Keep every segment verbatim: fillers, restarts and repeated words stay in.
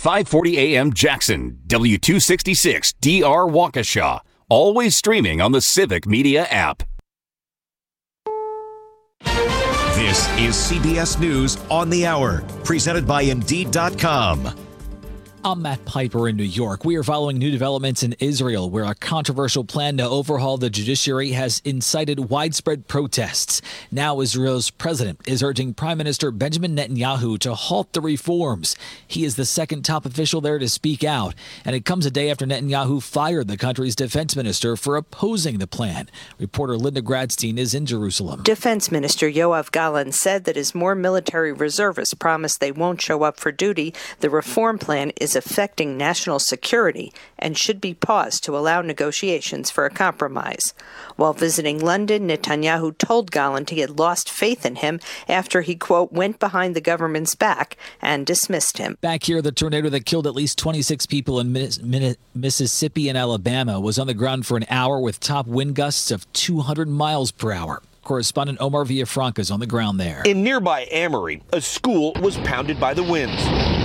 five forty A M Jackson, W two sixty-six D R Waukesha. Always streaming on the Civic Media app. This is C B S News on the Hour, presented by Indeed dot com. I'm Matt Piper in New York. We are following new developments in Israel, where a controversial plan to overhaul the judiciary has incited widespread protests. Now Israel's president is urging Prime Minister Benjamin Netanyahu to halt the reforms. He is the second top official there to speak out, and it comes a day after Netanyahu fired the country's defense minister for opposing the plan. Reporter Linda Gradstein is in Jerusalem. Defense Minister Yoav Gallant said that as more military reservists promise they won't show up for duty, the reform plan is affecting national security and should be paused to allow negotiations for a compromise. While visiting London, Netanyahu told Gallant he had lost faith in him after he, quote, went behind the government's back and dismissed him. Back here, the tornado that killed at least twenty-six people in Mississippi and Alabama was on the ground for an hour with top wind gusts of two hundred miles per hour. Correspondent Omar Villafranca is on the ground there. In nearby Amory, a school was pounded by the winds.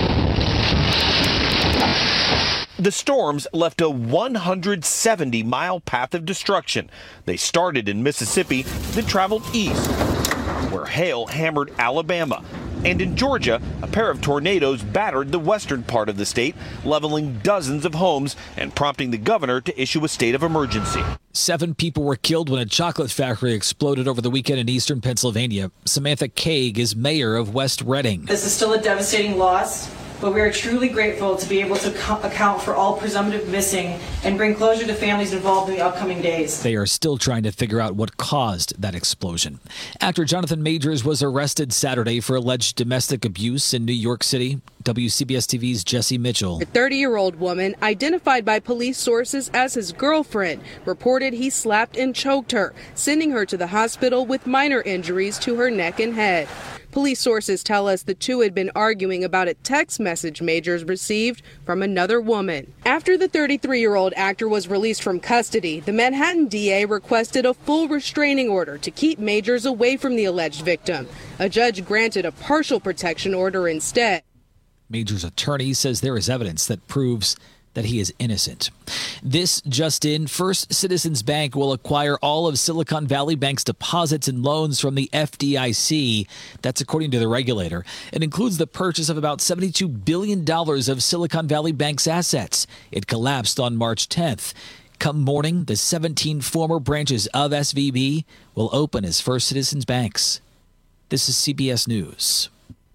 The storms left a one hundred seventy mile path of destruction. They started in Mississippi, then traveled east, where hail hammered Alabama. And in Georgia, a pair of tornadoes battered the western part of the state, leveling dozens of homes and prompting the governor to issue a state of emergency. Seven people were killed when a chocolate factory exploded over the weekend in eastern Pennsylvania. Samantha Kaag is mayor of West Reading. This is still a devastating loss, but we are truly grateful to be able to co- account for all presumptive missing and bring closure to families involved in the upcoming days. They are still trying to figure out what caused that explosion. Actor Jonathan Majors was arrested Saturday for alleged domestic abuse in New York City. W C B S T V's Jesse Mitchell. A thirty-year-old woman, identified by police sources as his girlfriend, reported he slapped and choked her, sending her to the hospital with minor injuries to her neck and head. Police sources tell us the two had been arguing about a text message Majors received from another woman. After the thirty-three-year-old actor was released from custody, the Manhattan D A requested a full restraining order to keep Majors away from the alleged victim. A judge granted a partial protection order instead. Majors' attorney says there is evidence that proves that he is innocent. This just in, First Citizens Bank will acquire all of Silicon Valley Bank's deposits and loans from the F D I C. That's according to the regulator. It includes the purchase of about seventy-two billion dollars of Silicon Valley Bank's assets. It collapsed on March tenth. Come morning, the seventeen former branches of S V B will open as First Citizens Banks. This is C B S News.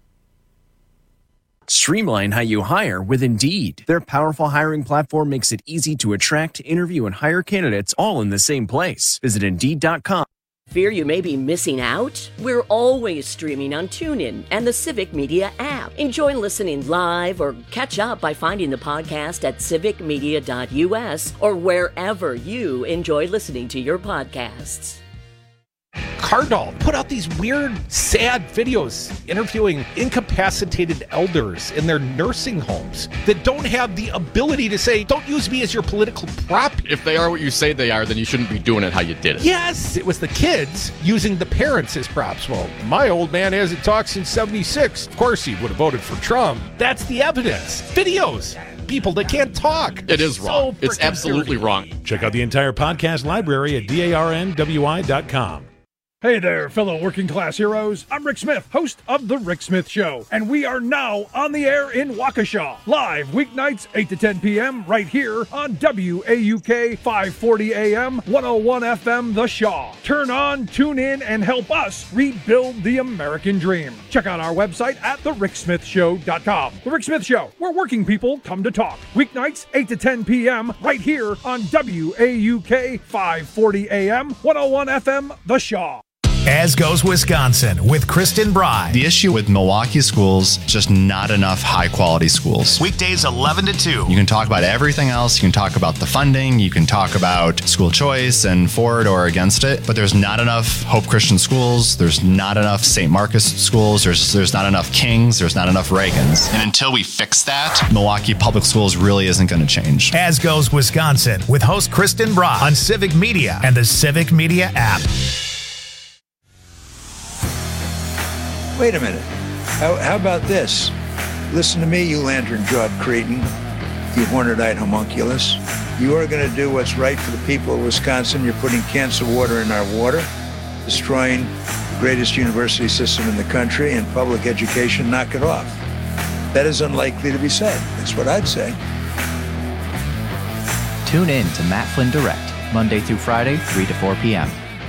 Streamline how you hire with Indeed. Their powerful hiring platform makes it easy to attract, interview, and hire candidates all in the same place. Visit Indeed dot com. Fear you may be missing out? We're always streaming on TuneIn and the Civic Media app. Enjoy listening live or catch up by finding the podcast at civic media dot u s or wherever you enjoy listening to your podcasts. Cardall put out these weird, sad videos interviewing incapacitated elders in their nursing homes that don't have the ability to say, don't use me as your political prop. If they are what you say they are, then you shouldn't be doing it how you did it. Yes, it was the kids using the parents as props. Well, my old man hasn't talked since seventy-six. Of course he would have voted for Trump. That's the evidence. Videos. People that can't talk. It is wrong. So it's absolutely dirty. wrong. Check out the entire podcast library at D A R N W I dot com. Hey there, fellow working class heroes. I'm Rick Smith, host of The Rick Smith Show, and we are now on the air in Waukesha, live weeknights eight to ten p.m. right here on W A U K five forty A M, one oh one F M The Shaw. Turn on, tune in, and help us rebuild the American dream. Check out our website at the rick smith show dot com. The Rick Smith Show, where working people come to talk. Weeknights eight to ten p.m. right here on W A U K five forty A M, one oh one F M The Shaw. As Goes Wisconsin with Kristen Bry. The issue with Milwaukee schools, just not enough high-quality schools. Weekdays eleven to two. You can talk about everything else. You can talk about the funding. You can talk about school choice and for it or against it. But there's not enough Hope Christian schools. There's not enough Saint Marcus schools. There's, there's not enough Kings. There's not enough Reagans. And until we fix that, Milwaukee Public Schools really isn't going to change. As Goes Wisconsin with host Kristen Bry on Civic Media and the Civic Media app. Wait a minute. How, how about this? Listen to me, you lantern-jawed cretin, you hornet-eyed homunculus. You are going to do what's right for the people of Wisconsin. You're putting cancer water in our water, destroying the greatest university system in the country, and public education. Knock it off. That is unlikely to be said. That's what I'd say. Tune in to Matt Flynn Direct, Monday through Friday, three to four p.m.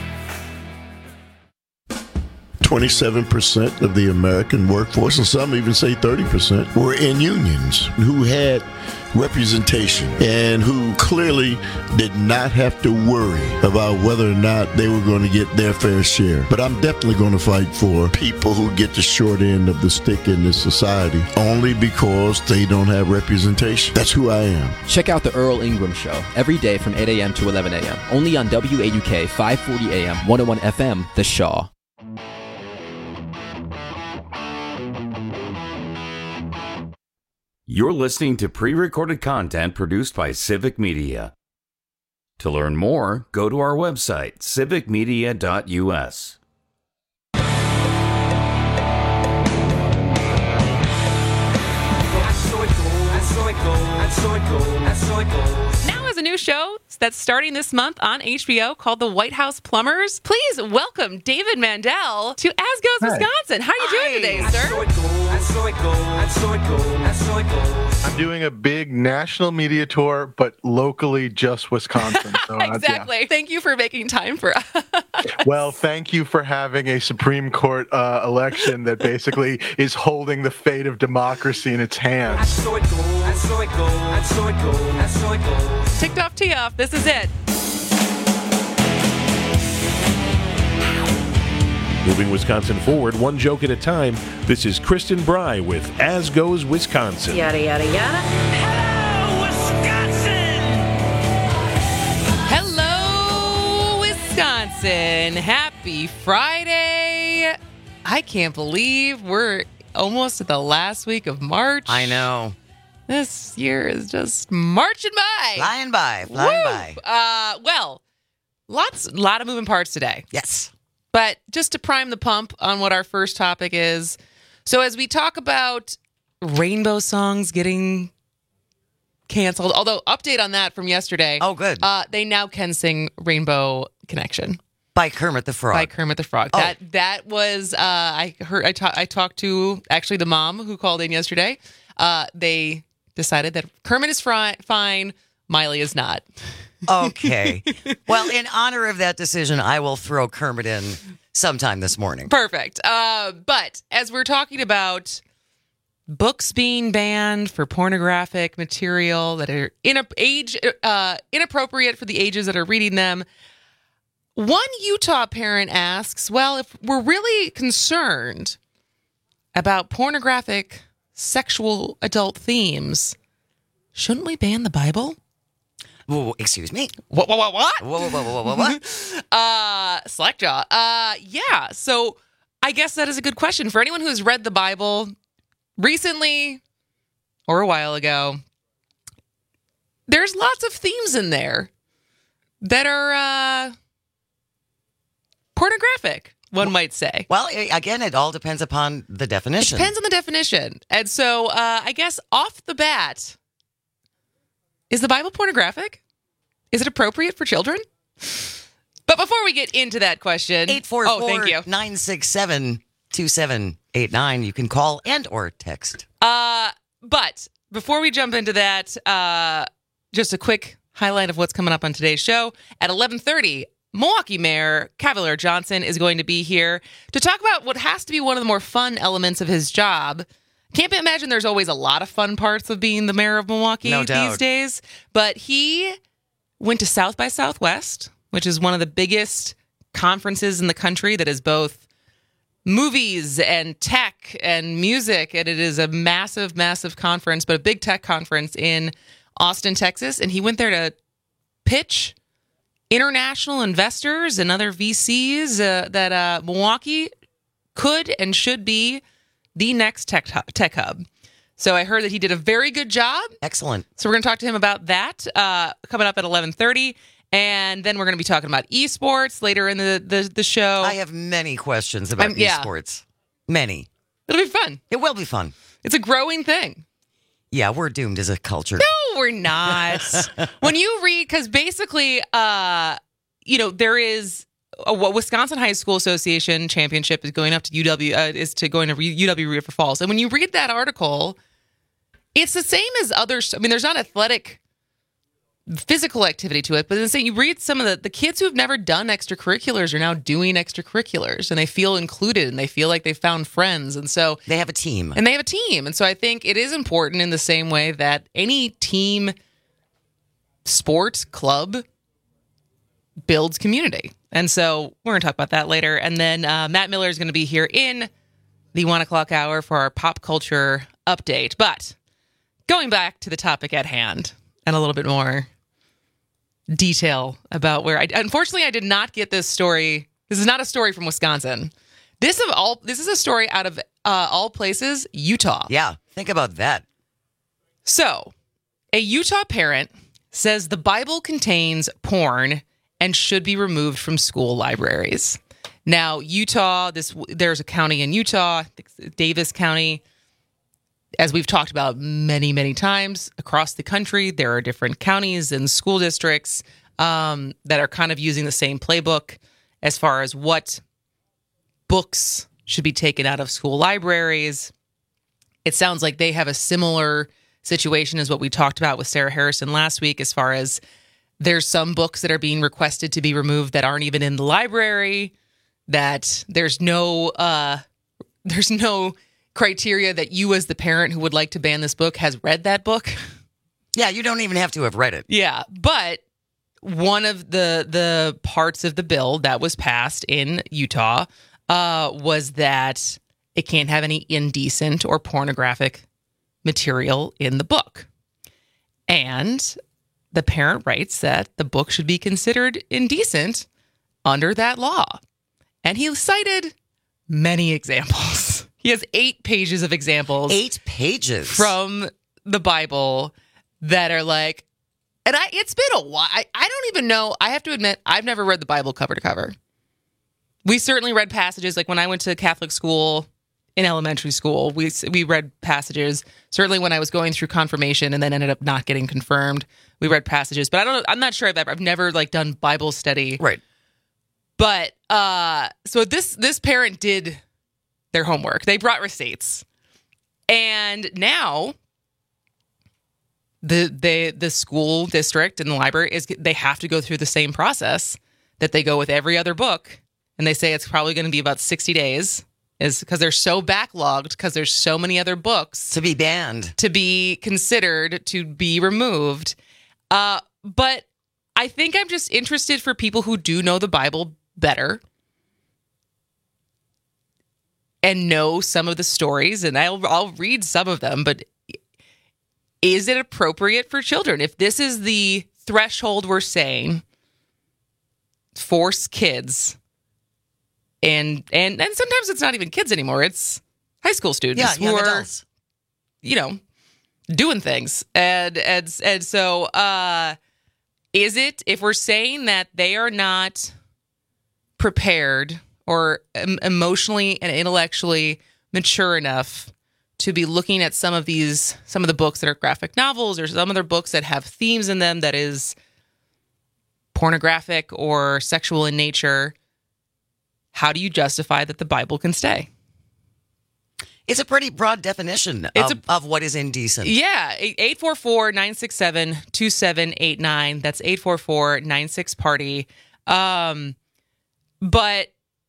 twenty-seven percent of the American workforce, and some even say thirty percent, were in unions who had representation and who clearly did not have to worry about whether or not they were going to get their fair share. But I'm definitely going to fight for people who get the short end of the stick in this society only because they don't have representation. That's who I am. Check out the Earl Ingram Show every day from eight a.m. to eleven a.m. only on W A U K five forty A M, one oh one F M, The Shaw. You're listening to pre-recorded content produced by Civic Media. To learn more, go to our website, civic media dot u s. Now is a new show that's starting this month on H B O called The White House Plumbers. Please welcome David Mandel to As Goes Hi. Wisconsin. How are you doing today, sir? I'm doing a big national media tour, but locally just Wisconsin. So, uh, Exactly. yeah. Thank you for making time for us. Well, thank you for having a Supreme Court uh, election that basically is holding the fate of democracy in its hands. Ticked off, tee off. This is it. Moving Wisconsin forward, one joke at a time. This is Kristen Bry with As Goes Wisconsin. Yada, yada, yada. Hello, Wisconsin. Happy Friday. I can't believe we're almost at the last week of March. I know. This year is just marching by. Flying by, flying Woo! by. Uh, well, lots, lot of moving parts today. Yes. But just to prime the pump on what our first topic is, so as we talk about rainbow songs getting canceled, although update on that from yesterday. Oh, good. Uh, they now can sing Rainbow Connection. By Kermit the Frog. By Kermit the Frog. Oh. That that was uh, I heard I, ta- I talked to actually the mom who called in yesterday. Uh, they decided that Kermit is fri- fine, Miley is not. Okay. Well, in honor of that decision, I will throw Kermit in sometime this morning. Perfect. Uh, but as we're talking about books being banned for pornographic material that are in age uh, inappropriate for the ages that are reading them, one Utah parent asks, well, if we're really concerned about pornographic sexual adult themes, shouldn't we ban the Bible? Whoa, excuse me. What, what, what, what? Whoa, whoa, whoa, whoa, whoa, what? uh, Slackjaw. Uh, yeah, so I guess that is a good question. For anyone who has read the Bible recently or a while ago, there's lots of themes in there that are uh, pornographic, one might say. Well, again, it all depends upon the definition. It depends on the definition. And so uh, I guess off the bat, is the Bible pornographic? Is it appropriate for children? But before we get into that question, eight four four, nine six seven, two seven eight nine. You can call and or text. Uh, but before we jump into that, uh, just a quick highlight of what's coming up on today's show. At eleven thirty, Milwaukee Mayor Cavalier Johnson is going to be here to talk about what has to be one of the more fun elements of his job. Can't imagine there's always a lot of fun parts of being the mayor of Milwaukee No these doubt. days. But he went to South by Southwest, which is one of the biggest conferences in the country that is both movies and tech and music. And it is a massive, massive conference, but a big tech conference in Austin, Texas. And he went there to pitch international investors and other V Cs uh, that uh, Milwaukee could and should be the next tech hub, tech hub. So I heard that he did a very good job. Excellent. So we're going to talk to him about that uh, coming up at eleven thirty. And then we're going to be talking about esports later in the, the, the show. I have many questions about I'm- yeah. esports. Many. It'll be fun. It will be fun. It's a growing thing. Yeah, we're doomed as a culture. No, we're not. When you read, because basically, uh, you know, there is a Wisconsin High School Association championship is going up to U W, uh, is to going to U W River Falls. And when you read that article, it's the same as others. I mean, there's not athletic physical activity to it, but then say you read some of the, the kids who've never done extracurriculars are now doing extracurriculars, and they feel included and they feel like they found friends. And so they have a team. And they have a team. And so I think it is important in the same way that any team sport club builds community. And so we're going to talk about that later. And then uh, Matt Miller is going to be here in the one o'clock hour for our pop culture update. But going back to the topic at hand and a little bit more detail about where I unfortunately I did not get this story. This is not a story from Wisconsin. This of all this is a story out of uh, all places, Utah. Yeah, think about that. So, a Utah parent says the Bible contains porn and should be removed from school libraries. Now, Utah, this there's a county in Utah, Davis County. As we've talked about many, many times across the country, there are different counties and school districts um, that are kind of using the same playbook as far as what books should be taken out of school libraries. It sounds like they have a similar situation as what we talked about with Sarah Harrison last week, as far as there's some books that are being requested to be removed that aren't even in the library, that there's no uh, there's no criteria that you as the parent who would like to ban this book has read that book. Yeah, you don't even have to have read it. Yeah, but one of the the parts of the bill that was passed in Utah uh, was that it can't have any indecent or pornographic material in the book. And the parent writes that the book should be considered indecent under that law. And he cited many examples. He has eight pages of examples. Eight pages from the Bible that are like, and I, it's been a while. I, I don't even know. I have to admit, I've never read the Bible cover to cover. We certainly read passages, like when I went to Catholic school in elementary school, we we read passages. Certainly when I was going through confirmation and then ended up not getting confirmed, we read passages. But I don't know. I'm not sure I've ever, I've never like done Bible study. Right. But uh, so this this parent did their homework. They brought receipts. And now the the the school district and the library is they have to go through the same process that they go with every other book. And they say it's probably going to be about sixty days, is because they're so backlogged, because there's so many other books to be banned, to be considered, to be removed. Uh, but I think I'm just interested for people who do know the Bible better and know some of the stories, and I'll I'll read some of them, but is it appropriate for children? If this is the threshold we're saying, force kids, and and and sometimes it's not even kids anymore, it's high school students yeah, who young are, adults. you know, doing things. And and and so uh, is it, if we're saying that they are not prepared or em- emotionally and intellectually mature enough to be looking at some of these, some of the books that are graphic novels or some other books that have themes in them that is pornographic or sexual in nature, how do you justify that the Bible can stay? It's a pretty broad definition It's of, a, of what is indecent. Yeah, eight four four, nine six seven, two seven eight nine. That's eight four four, nine six, party. Um, but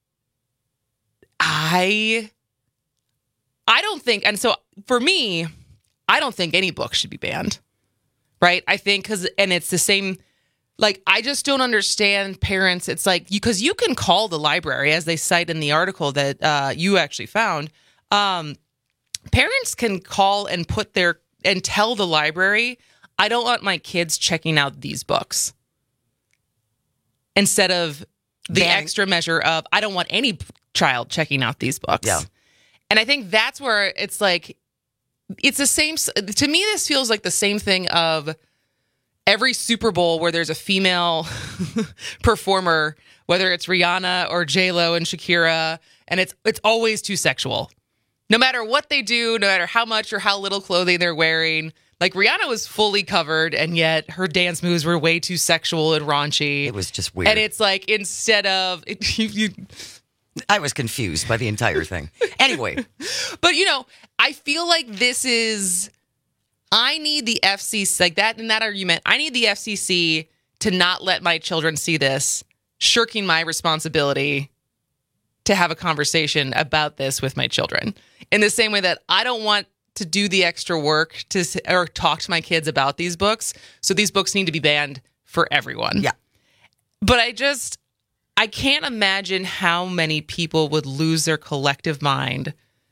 I, I don't think, and so for me, I don't think any book should be banned, right? I think because, and it's the same, like, I just don't understand parents. It's like, because you, you can call the library, as they cite in the article that uh, you actually found. Um, parents can call and put their, and tell the library, I don't want my kids checking out these books. Instead of the Banning. extra measure of, I don't want any child checking out these books. Yeah. And I think that's where it's like, it's the same, to me, this feels like the same thing of every Super Bowl where there's a female performer, whether it's Rihanna or J-Lo and Shakira, and it's it's always too sexual. No matter what they do, no matter how much or how little clothing they're wearing. Like, Rihanna was fully covered, and yet her dance moves were way too sexual and raunchy. It was just weird. And it's like, instead of... It, you, you, I was confused by the entire thing. Anyway. But, you know, I feel like this is... I need the F C C, like that in that argument, I need the F C C to not let my children see this, shirking my responsibility to have a conversation about this with my children. In the same way that I don't want to do the extra work to or talk to my kids about these books. So these books need to be banned for everyone. Yeah. But I just, I can't imagine how many people would lose their collective mind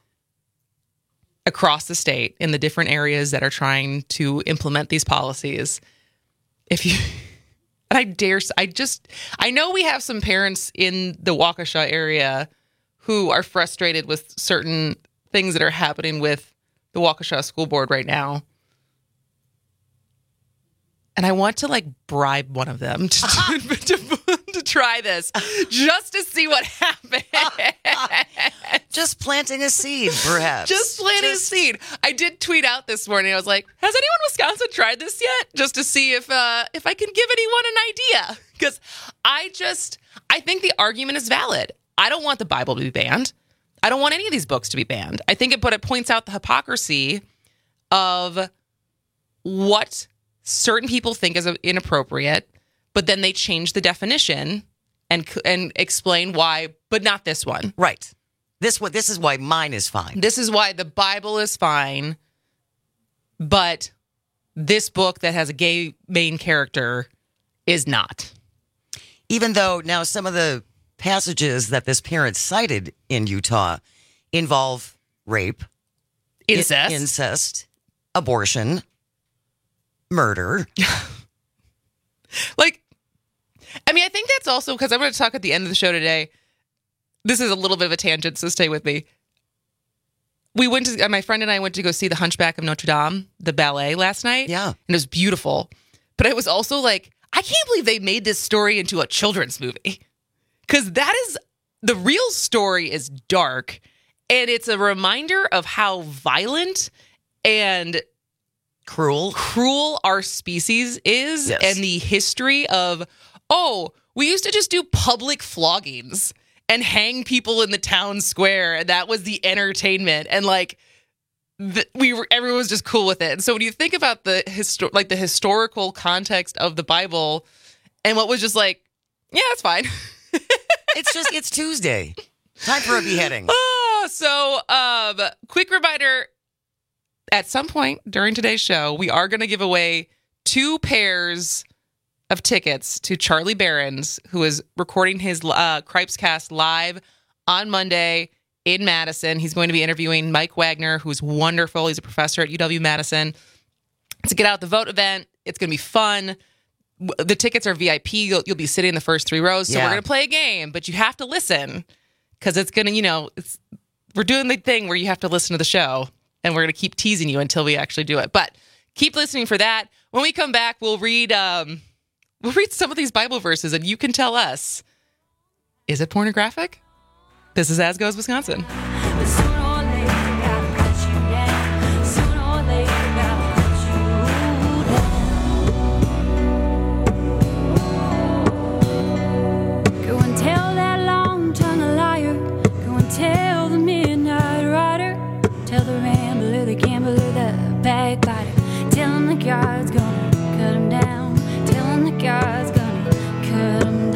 across the state in the different areas that are trying to implement these policies. If you, and I dare, I just, I know we have some parents in the Waukesha area who are frustrated with certain things that are happening with the Waukesha School Board right now. And I want to like bribe one of them to, to, to, to try this just to see what happens. Just planting a seed, perhaps. Just planting just... a seed. I did tweet out this morning. I was like, has anyone in Wisconsin tried this yet? Just to see if uh, if I can give anyone an idea. Because I just, I think the argument is valid. I don't want the Bible to be banned. I don't want any of these books to be banned. I think it, but it points out the hypocrisy of what certain people think is inappropriate, but then they change the definition and and explain why, but not this one. Right. This what this is why mine is fine. This is why the Bible is fine, but this book that has a gay main character is not. Even though now some of the passages that this parent cited in Utah involve rape, incest, in- incest, abortion, murder. Like, I mean, I think that's also because I'm going to talk at the end of the show today. This is a little bit of a tangent, so stay with me. We went to, my friend and I went to go see The Hunchback of Notre Dame, the ballet, last night. Yeah. And it was beautiful. But it was also like, I can't believe they made this story into a children's movie. Because that is, the real story is dark. And it's a reminder of how violent and cruel cruel our species is. Yes. And the history of, oh, we used to just do public floggings and hang people in the town square, and that was the entertainment. And like, the, we were, everyone was just cool with it. And so when you think about the histo- like the historical context of the Bible, and what was just like, yeah, it's fine. It's just it's Tuesday, time for a beheading. Oh, so um, quick reminder: at some point during today's show, we are going to give away two pairs of tickets to Charlie Barron's, who is recording his uh, Cripes Cast live on Monday in Madison. He's going to be interviewing Mike Wagner, who's wonderful. He's a professor at U W-Madison. It's a Get Out the Vote event. It's going to be fun. The tickets are V I P. You'll, you'll be sitting in the first three rows. So Yeah. we're going to play a game, but you have to listen because it's going to, you know, it's, we're doing the thing where you have to listen to the show, and we're going to keep teasing you until we actually do it. But keep listening for that. When we come back, we'll read... Um, We'll read some of these Bible verses, and you can tell us, is it pornographic? This is As Goes Wisconsin. Go and tell that long-tongued liar. Go and tell the midnight rider. Tell the rambler, the gambler, the backbiter. Tell him the God's gonna cut him down. God's gonna cut him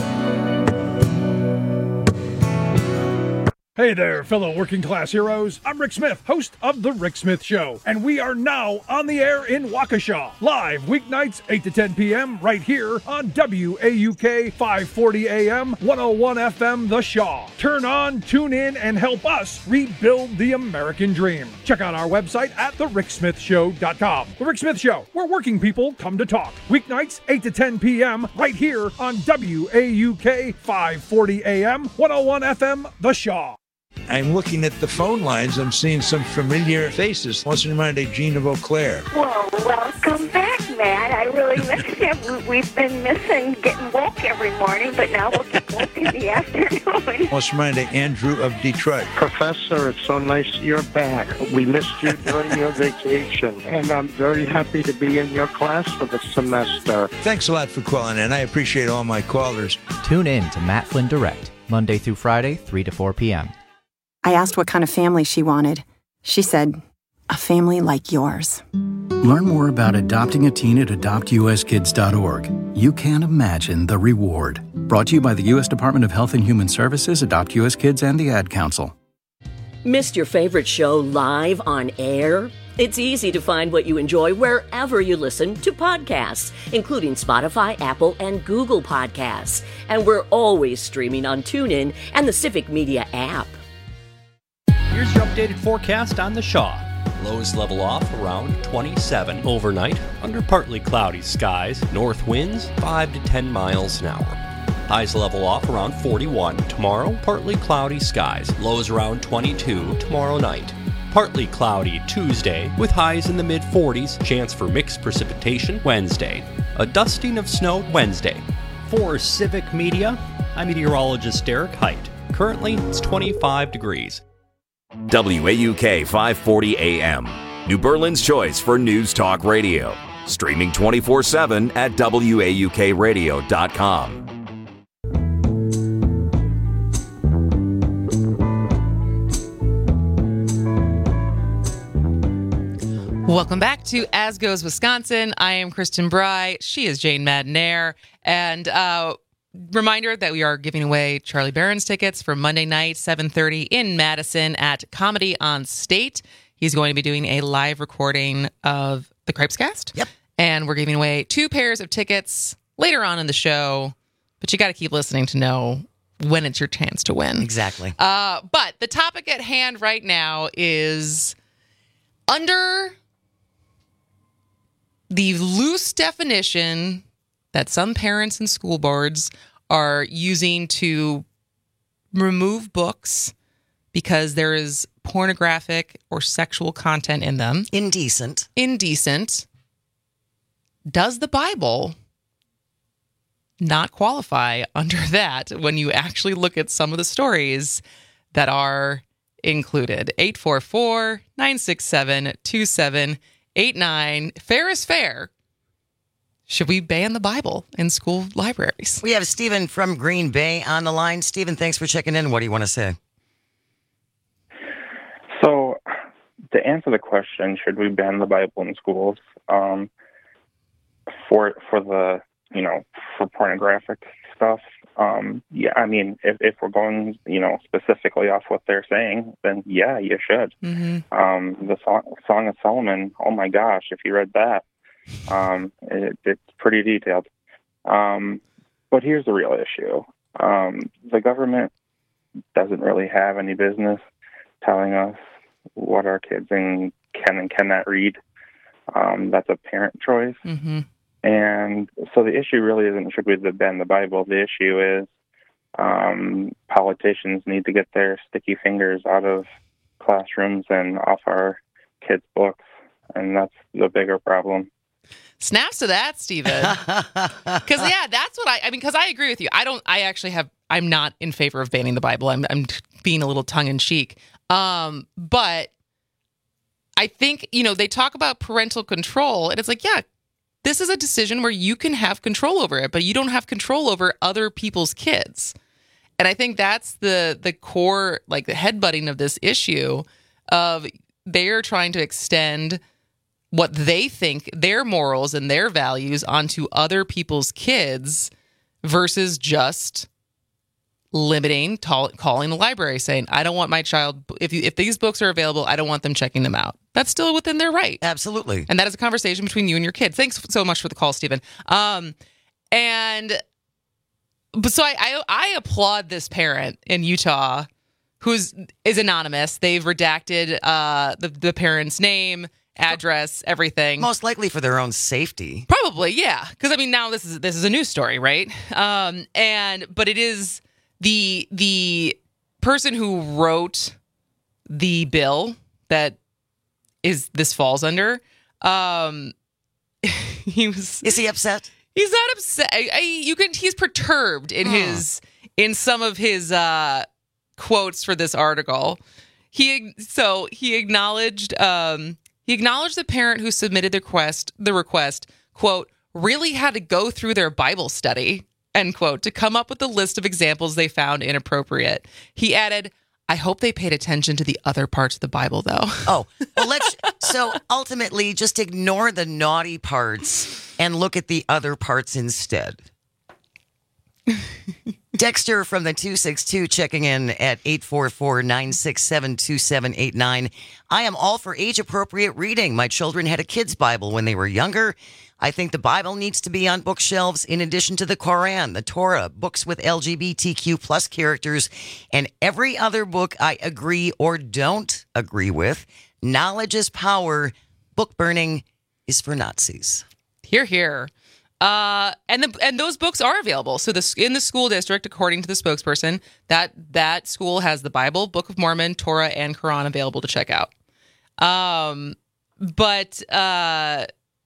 down. Hey there, fellow working class heroes. I'm Rick Smith, host of The Rick Smith Show, and we are now on the air in Waukesha, live weeknights eight to ten p.m. right here on W A U K five forty A M, one oh one F M The Shaw. Turn on, tune in, and help us rebuild the American dream. Check out our website at the rick smith show dot com. The Rick Smith Show, where working people come to talk. Weeknights eight to ten p.m. right here on W A U K five forty A M, one oh one F M The Shaw. I'm looking at the phone lines. I'm seeing some familiar faces. What's in mind of Gene of Eau Claire? Well, welcome back, Matt. I really miss you. We've been missing getting woke every morning, but now we'll get woke in the afternoon. going? Let's remind Andrew of Detroit. Professor, it's so nice you're back. We missed you during your vacation, and I'm very happy to be in your class for the semester. Thanks a lot for calling in. I appreciate all my callers. Tune in to Matt Flynn Direct, Monday through Friday, three to four p.m. I asked what kind of family she wanted. She said, a family like yours. Learn more about adopting a teen at adopt u s kids dot org. You can't imagine the reward. Brought to you by the U S Department of Health and Human Services, Adopt U S Kids, and the Ad Council. Missed your favorite show live on air? It's easy to find what you enjoy wherever you listen to podcasts, including Spotify, Apple, and Google Podcasts. And we're always streaming on TuneIn and the Civic Media app. Here's your updated forecast on the Shaw. Lows level off around twenty-seven. Overnight, under partly cloudy skies, north winds five to ten miles an hour. Highs level off around forty-one. Tomorrow, partly cloudy skies, lows around twenty-two tomorrow night. Partly cloudy Tuesday, with highs in the mid forties, chance for mixed precipitation Wednesday. A dusting of snow Wednesday. For Civic Media, I'm meteorologist Derek Height. Currently, it's twenty-five degrees. W A U K five forty A M, New Berlin's choice for news talk radio. Streaming twenty-four seven at W A U K radio dot com. Welcome back to As Goes Wisconsin. I am Kristen Bry. She is Jane Madnair. And uh, reminder that we are giving away Charlie Barron's tickets for Monday night, seven thirty in Madison at Comedy on State. He's going to be doing a live recording of the Cripescast. Yep. And we're giving away two pairs of tickets later on in the show. But you got to keep listening to know when it's your chance to win. Exactly. Uh, but the topic at hand right now is under the loose definition that some parents and school boards are using to remove books because there is pornographic or sexual content in them. Indecent. Indecent. Does the Bible not qualify under that when you actually look at some of the stories that are included? eight four four, nine six seven, two seven eight nine. Fair is fair. Should we ban the Bible in school libraries? We have Stephen from Green Bay on the line. Stephen, thanks for checking in. What do you want to say? So, to answer the question, should we ban the Bible in schools? Um, for for the you know for pornographic stuff, um, yeah. I mean, if if we're going you know specifically off what they're saying, then yeah, you should. Mm-hmm. Um, the song, Song of Solomon. Oh my gosh, if you read that. Um, it, it's pretty detailed. Um, but here's the real issue. Um, the government doesn't really have any business telling us what our kids can and cannot read. Um, that's a parent choice. Mm-hmm. And so the issue really isn't should we ban the Bible. The issue is um, politicians need to get their sticky fingers out of classrooms and off our kids' books. And that's the bigger problem. Snaps to that, Stephen. Because yeah, that's what I. I mean, because I agree with you. I don't. I actually have. I'm not in favor of banning the Bible. I'm. I'm being a little tongue in cheek. Um, but I think you know they talk about parental control, and it's like, yeah, this is a decision where you can have control over it, but you don't have control over other people's kids. And I think that's the the core, like the headbutting of this issue of they are trying to extend what they think, their morals and their values onto other people's kids versus just limiting, tall, calling the library, saying, I don't want my child, if you, if these books are available, I don't want them checking them out. That's still within their right. Absolutely. And that is a conversation between you and your kids. Thanks so much for the call, Stephen. Um, and but so I, I, I applaud this parent in Utah who's is anonymous. They've redacted uh, the, the parent's name, address, everything. Most likely for their own safety. Probably, yeah. Because I mean, now this is this is a news story, right? Um, and but it is the the person who wrote the bill that is this falls under. Um, he was. Is he upset? He's not upset. I, I, you can. He's perturbed in hmm. his in some of his uh, quotes for this article. He so he acknowledged um, he acknowledged the parent who submitted the request. The request, quote, really had to go through their Bible study, end quote, to come up with a list of examples they found inappropriate. He added, I hope they paid attention to the other parts of the Bible, though. Oh, well, let's, so ultimately just ignore the naughty parts and look at the other parts instead. Dexter from the two six two checking in at eight four four, nine six seven, two seven eight nine. I am all for age-appropriate reading. My children had a kid's Bible when they were younger. I think the Bible needs to be on bookshelves in addition to the Quran, the Torah, books with L G B T Q plus characters, and every other book I agree or don't agree with. Knowledge is power. Book burning is for Nazis. Hear, hear. Uh, and the, and those books are available. So the, in the school district, according to the spokesperson, that that school has the Bible, Book of Mormon, Torah, and Quran available to check out. Um, but uh,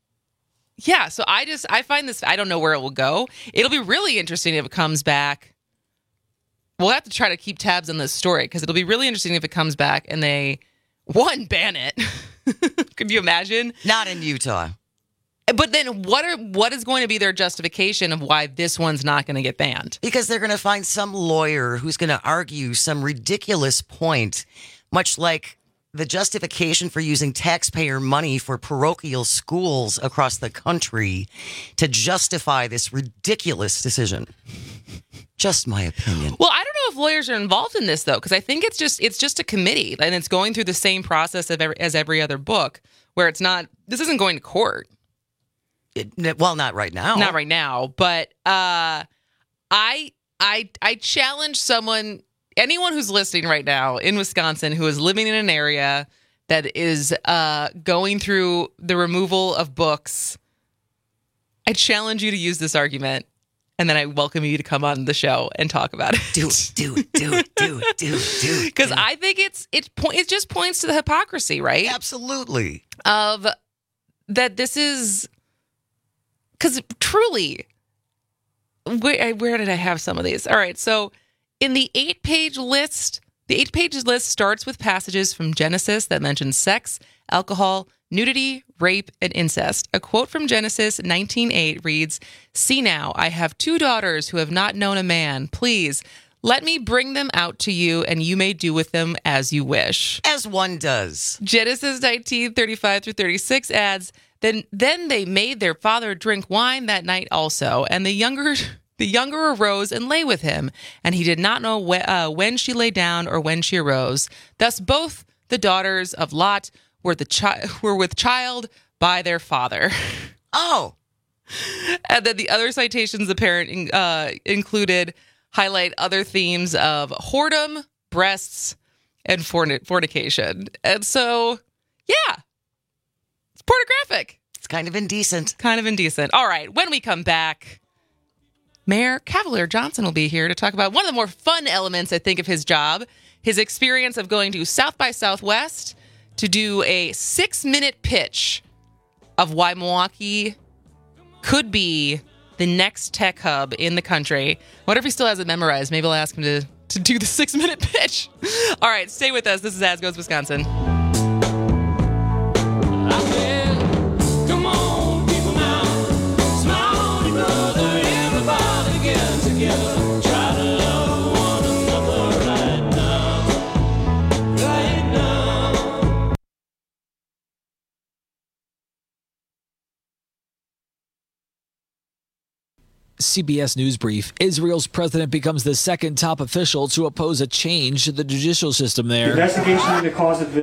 yeah, so I just I find this. I don't know where it will go. It'll be really interesting if it comes back. We'll have to try to keep tabs on this story because it'll be really interesting if it comes back and they one ban it. Could you imagine? Not in Utah. But then what are what is going to be their justification of why this one's not going to get banned? Because they're going to find some lawyer who's going to argue some ridiculous point, much like the justification for using taxpayer money for parochial schools across the country to justify this ridiculous decision. Just my opinion. Well, I don't know if lawyers are involved in this, though, because I think it's just it's just a committee, and it's going through the same process of every, as every other book, where it's not, this isn't going to court. It, well, not right now. Not right now, but uh, I I I challenge someone, anyone who's listening right now in Wisconsin who is living in an area that is uh, going through the removal of books. I challenge you to use this argument, and then I welcome you to come on the show and talk about it. Do it, do it, do it, do it, do it, do it. Because I think it's it po- it just points to the hypocrisy, right? Absolutely. Of that this is. Because truly, where, where did I have some of these? All right, so in the eight-page list, the eight-page list starts with passages from Genesis that mention sex, alcohol, nudity, rape, and incest. A quote from Genesis nineteen eight reads, "See now, I have two daughters who have not known a man. Please, let me bring them out to you, and you may do with them as you wish." As one does. Genesis nineteen thirty-five through thirty-six adds, Then then they made their father drink wine that night also, and the younger the younger arose and lay with him, and he did not know wh- uh, when she lay down or when she arose. Thus both the daughters of Lot were the chi- were with child by their father. Oh. And then the other citations the parent uh, included highlight other themes of whoredom, breasts, and forn- fornication. And so, yeah. Pornographic. It's kind of indecent. Kind of indecent. All right. When we come back, Mayor Cavalier Johnson will be here to talk about one of the more fun elements, I think, of his job, his experience of going to South by Southwest to do a six-minute pitch of why Milwaukee could be the next tech hub in the country. What if he still has it memorized? Maybe I'll ask him to, to do the six-minute pitch. All right. Stay with us. This is As Goes Wisconsin. C B S News Brief. Israel's president becomes the second top official to oppose a change to the judicial system there. Investigation into cause of...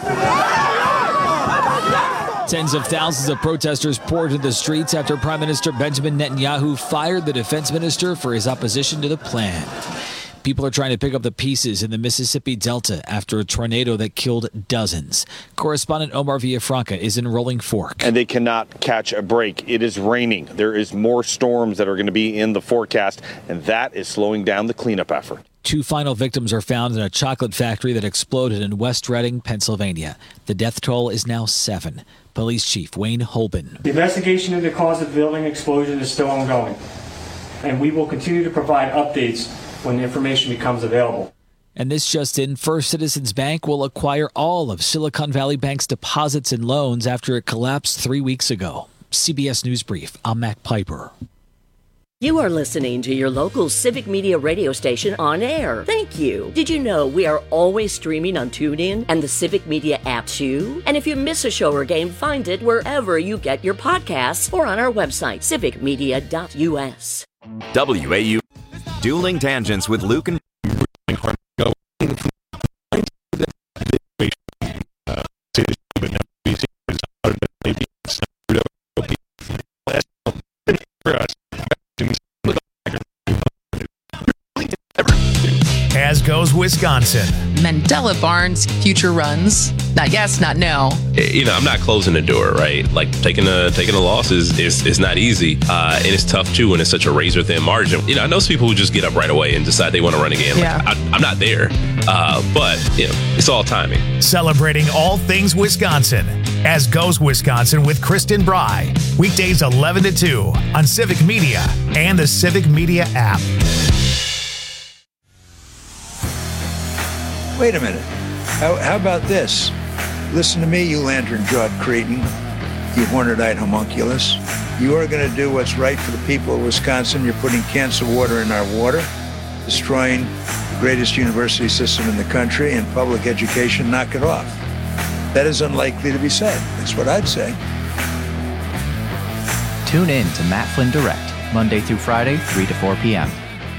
Tens of thousands of protesters poured into the streets after Prime Minister Benjamin Netanyahu fired the defense minister for his opposition to the plan. People are trying to pick up the pieces in the Mississippi Delta after a tornado that killed dozens. Correspondent Omar Villafranca is in Rolling Fork. And they cannot catch a break. It is raining. There is more storms that are going to be in the forecast, and that is slowing down the cleanup effort. Two final victims are found in a chocolate factory that exploded in West Reading, Pennsylvania. The death toll is now seven. Police Chief Wayne Holben. The investigation into the cause of the building explosion is still ongoing, and we will continue to provide updates when the information becomes available. And this just in, First Citizens Bank will acquire all of Silicon Valley Bank's deposits and loans after it collapsed three weeks ago. C B S News Brief, I'm Mac Piper. You are listening to your local Civic Media radio station on air. Thank you. Did you know we are always streaming on TuneIn and the Civic Media app too? And if you miss a show or game, find it wherever you get your podcasts or on our website, civic media dot u s. W A U Dueling Tangents with Luke and As goes Wisconsin. Mandela Barnes future runs. Not yes, not no. You know, I'm not closing the door, right? Like taking a taking a loss is is, is not easy, uh, and it's tough too when it's such a razor thin margin. You know, I know some people who just get up right away and decide they want to run again. Like, Yeah. I, I'm not there, uh, but you know, it's all timing. Celebrating all things Wisconsin. As goes Wisconsin with Kristen Bry. Weekdays eleven to two on Civic Media and the Civic Media app. Wait a minute. How, how about this? Listen to me, you lantern-jawed cretin, you horned-eyed homunculus. You are going to do what's right for the people of Wisconsin. You're putting cancer water in our water, destroying the greatest university system in the country, and public education. Knock it off. That is unlikely to be said. That's what I'd say. Tune in to Matt Flynn Direct, Monday through Friday, three to four p.m.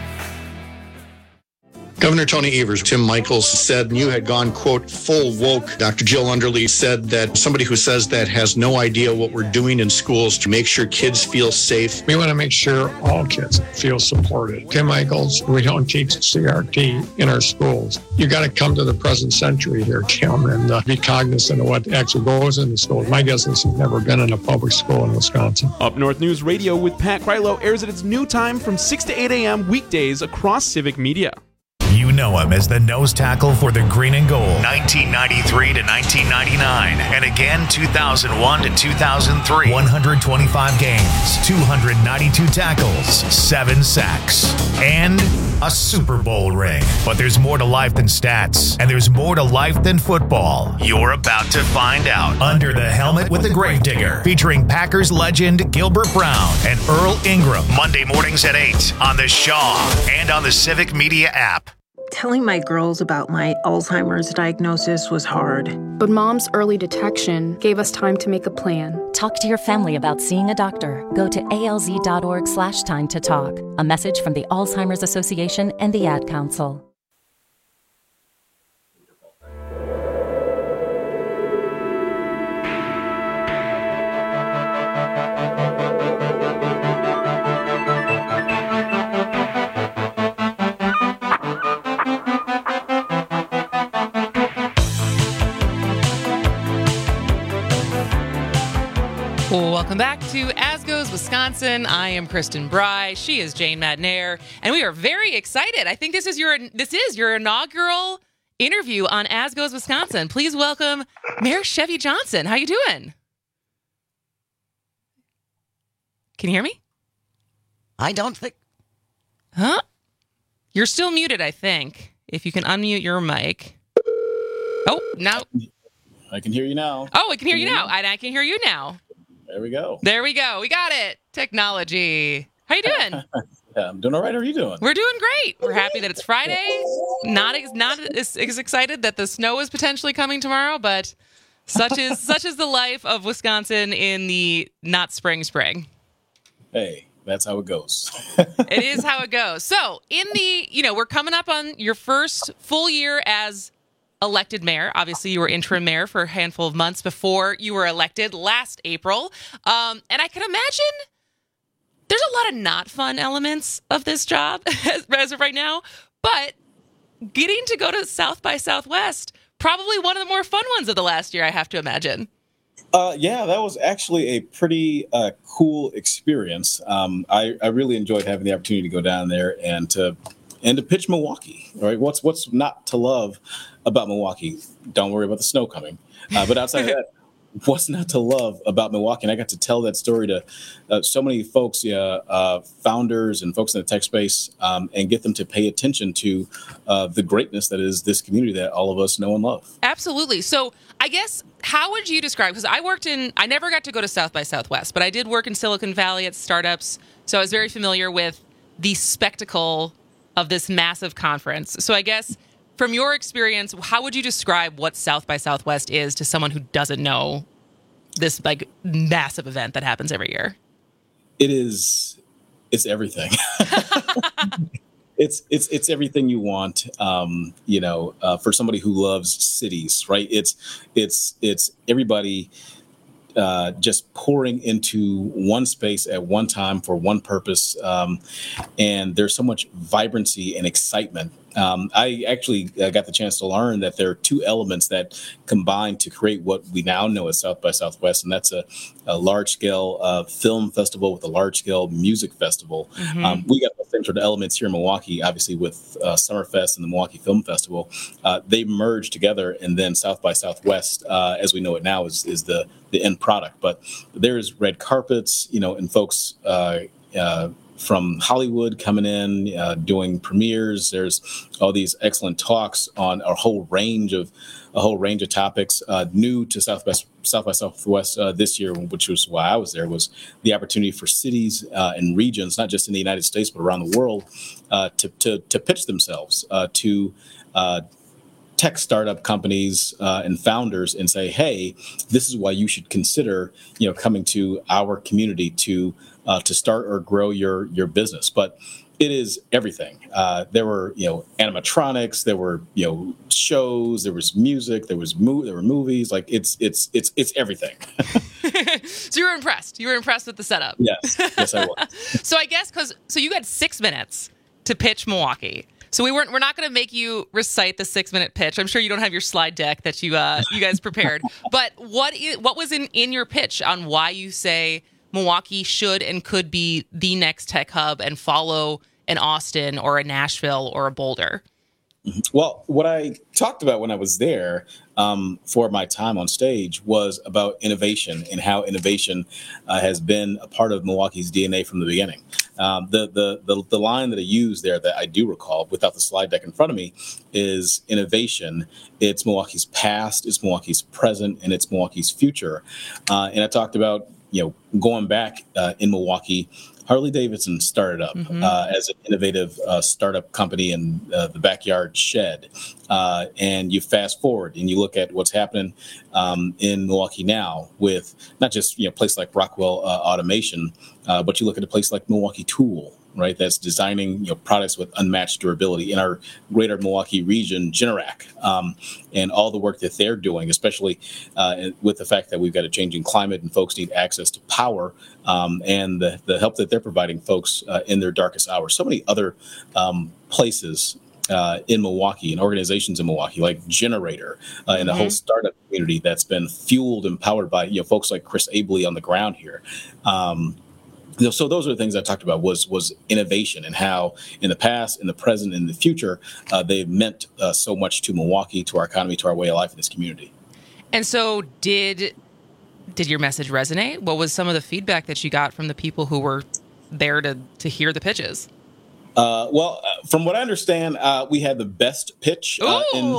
Governor Tony Evers, Tim Michaels said you had gone, quote, full woke. Doctor Jill Underly said that somebody who says that has no idea what we're doing in schools to make sure kids feel safe. We want to make sure all kids feel supported. Tim Michaels, we don't teach C R T in our schools. You got to come to the present century here, Tim, and uh, be cognizant of what actually goes in the schools. My guess is you've never been in a public school in Wisconsin. Up North News Radio with Pat Krylo airs at its new time from six to eight a.m. weekdays across Civic Media. You know him as the nose tackle for the Green and Gold, nineteen ninety-three to nineteen ninety-nine, and again two thousand one to two thousand three. one hundred twenty-five games, two hundred ninety-two tackles, seven sacks, and a Super Bowl ring. But there's more to life than stats, and there's more to life than football. You're about to find out. Under the Helmet with the Gravedigger, featuring Packers legend Gilbert Brown and Earl Ingram. Monday mornings at eight on The Shaw and on the Civic Media app. Telling my girls about my Alzheimer's diagnosis was hard. But Mom's early detection gave us time to make a plan. Talk to your family about seeing a doctor. Go to alz.org slash time to talk. A message from the Alzheimer's Association and the Ad Council. Welcome back to As Goes Wisconsin. I am Kristen Bry. She is Jane Madnair, and we are very excited. I think this is your this is your inaugural interview on As Goes Wisconsin. Please welcome Mayor Chevy Johnson. How you doing? Can you hear me? I don't think. Huh? You're still muted, I think. If you can unmute your mic. Oh, now. I can hear you now. Oh, I can hear you now. I, I can hear you now. There we go. There we go. We got it. Technology. How you doing? Yeah, I'm doing all right. How are you doing? We're doing great. We're happy that it's Friday. Not ex- not as, as excited that the snow is potentially coming tomorrow, but such is such is the life of Wisconsin in the not spring spring. Hey, that's how it goes. It is how it goes. So, in the, you know, we're coming up on your first full year as elected mayor. Obviously, you were interim mayor for a handful of months before you were elected last April. Um, and I can imagine there's a lot of not fun elements of this job as, as of right now. But getting to go to South by Southwest, probably one of the more fun ones of the last year, I have to imagine. Uh, yeah, that was actually a pretty uh, cool experience. Um, I, I really enjoyed having the opportunity to go down there and to and to pitch Milwaukee. Right? What's what's not to love about Milwaukee? Don't worry about the snow coming. Uh, but outside of that, what's not to love about Milwaukee? And I got to tell that story to uh, so many folks, uh, uh, founders and folks in the tech space, um, and get them to pay attention to uh, the greatness that is this community that all of us know and love. Absolutely. So I guess, how would you describe, because I worked in, I never got to go to South by Southwest, but I did work in Silicon Valley at startups. So I was very familiar with the spectacle of this massive conference. So I guess, from your experience, how would you describe what South by Southwest is to someone who doesn't know this like massive event that happens every year? It is, it's everything. it's it's it's everything you want. Um, you know, uh, for somebody who loves cities, right? It's it's it's everybody uh, just pouring into one space at one time for one purpose, um, and there's so much vibrancy and excitement. Um, I actually uh, got the chance to learn that there are two elements that combine to create what we now know as South by Southwest, and that's a, a large-scale uh, film festival with a large-scale music festival. Mm-hmm. Um, we got the same sort of elements here in Milwaukee, obviously with uh, Summerfest and the Milwaukee Film Festival. Uh, they merged together, and then South by Southwest, uh, as we know it now, is is the the end product. But there's red carpets, you know, and folks. Uh, uh, from Hollywood coming in, uh, doing premieres. There's all these excellent talks on a whole range of a whole range of topics. Uh, new to South by South by Southwest uh, this year, which was why I was there, was the opportunity for cities uh, and regions, not just in the United States but around the world, uh, to to to pitch themselves uh, to. Uh, tech startup companies uh, and founders and say, hey, this is why you should consider, you know, coming to our community to uh, to start or grow your your business. But it is everything. Uh, there were, you know, animatronics, there were, you know, shows, there was music, there was mo- there were movies. Like it's it's it's it's everything. So you were impressed. You were impressed with the setup. Yes, yes, I was. So I guess because so you had six minutes to pitch Milwaukee. So we weren't. We're not going to make you recite the six-minute pitch. I'm sure you don't have your slide deck that you uh, you guys prepared. But what is, what was in, in your pitch on why you say Milwaukee should and could be the next tech hub and follow an Austin or a Nashville or a Boulder? Well, what I talked about when I was there um, for my time on stage was about innovation and how innovation uh, has been a part of Milwaukee's D N A from the beginning. Um, the, the the the line that I used there that I do recall, without the slide deck in front of me, is innovation. It's Milwaukee's past, it's Milwaukee's present, and it's Milwaukee's future. Uh, and I talked about, you know, going back uh, in Milwaukee. Harley Davidson started up mm-hmm. uh, as an innovative uh, startup company in uh, the backyard shed. Uh, and you fast forward and you look at what's happening um, in Milwaukee now with not just, you know, a place like Rockwell uh, Automation, uh, but you look at a place like Milwaukee Tool, right? That's designing, you know, products with unmatched durability. In our greater Milwaukee region, Generac, um, and all the work that they're doing, especially uh, with the fact that we've got a changing climate and folks need access to power, um, and the, the help that they're providing folks uh, in their darkest hours. So many other um, places uh, in Milwaukee and organizations in Milwaukee, like Generator, uh, and the mm-hmm. whole startup community that's been fueled and powered by, you know, folks like Chris Abley on the ground here. Um, So those are the things I talked about was was innovation and how in the past, in the present, in the future, uh, they've meant uh, so much to Milwaukee, to our economy, to our way of life in this community. And so did did your message resonate? What was some of the feedback that you got from the people who were there to, to hear the pitches? Uh, well, uh, from what I understand, uh, we had the best pitch. Uh, in,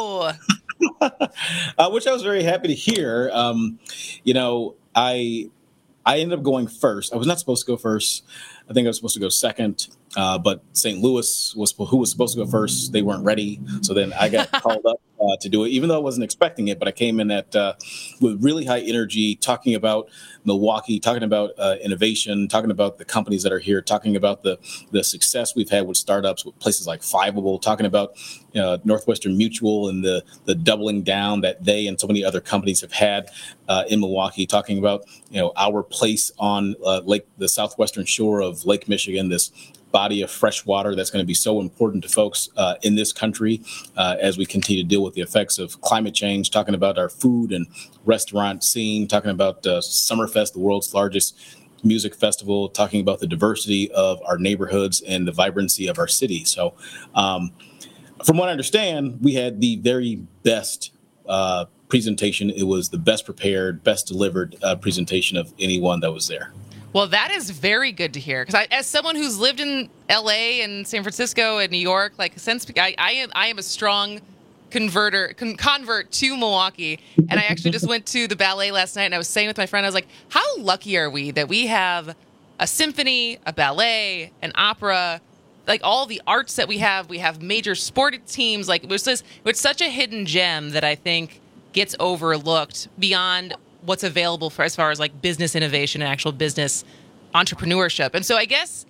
uh, which I was very happy to hear. Um, you know, I... I ended up going first. I was not supposed to go first. I think I was supposed to go second, uh, but Saint Louis was who was supposed to go first. They weren't ready, so then I got called up uh, to do it, even though I wasn't expecting it. But I came in at uh, with really high energy, talking about Milwaukee, talking about uh, innovation, talking about the companies that are here, talking about the the success we've had with startups, with places like Fiveable, talking about uh, Northwestern Mutual and the the doubling down that they and so many other companies have had uh, in Milwaukee, talking about, you know, our place on uh, Lake the southwestern shore of Lake Michigan, this body of fresh water that's going to be so important to folks uh, in this country uh, as we continue to deal with the effects of climate change, talking about our food and restaurant scene, talking about uh, Summerfest, the world's largest music festival, talking about the diversity of our neighborhoods and the vibrancy of our city. So um, from what I understand, we had the very best uh, presentation. It was the best prepared, best delivered uh, presentation of anyone that was there. Well, that is very good to hear, because as someone who's lived in L A and San Francisco and New York, like since I, I am I am a strong converter con- convert to Milwaukee, and I actually just went to the ballet last night, and I was saying with my friend, I was like, how lucky are we that we have a symphony, a ballet, an opera, like all the arts that we have. We have major sport teams. Like it was just, it's such a hidden gem that I think gets overlooked beyond what's available for as far as like business innovation and actual business entrepreneurship. And so I guess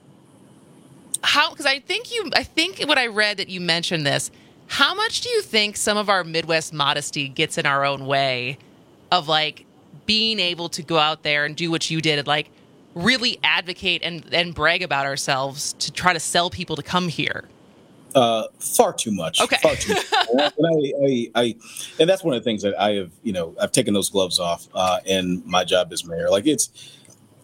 how, because I think you, I think what I read that you mentioned this, how much do you think some of our Midwest modesty gets in our own way of like being able to go out there and do what you did and like really advocate and, and brag about ourselves to try to sell people to come here? Uh, far too much. Okay. Far too much. and, I, I, I, and that's one of the things that I have, you know, I've taken those gloves off uh, in my job as mayor. Like it's,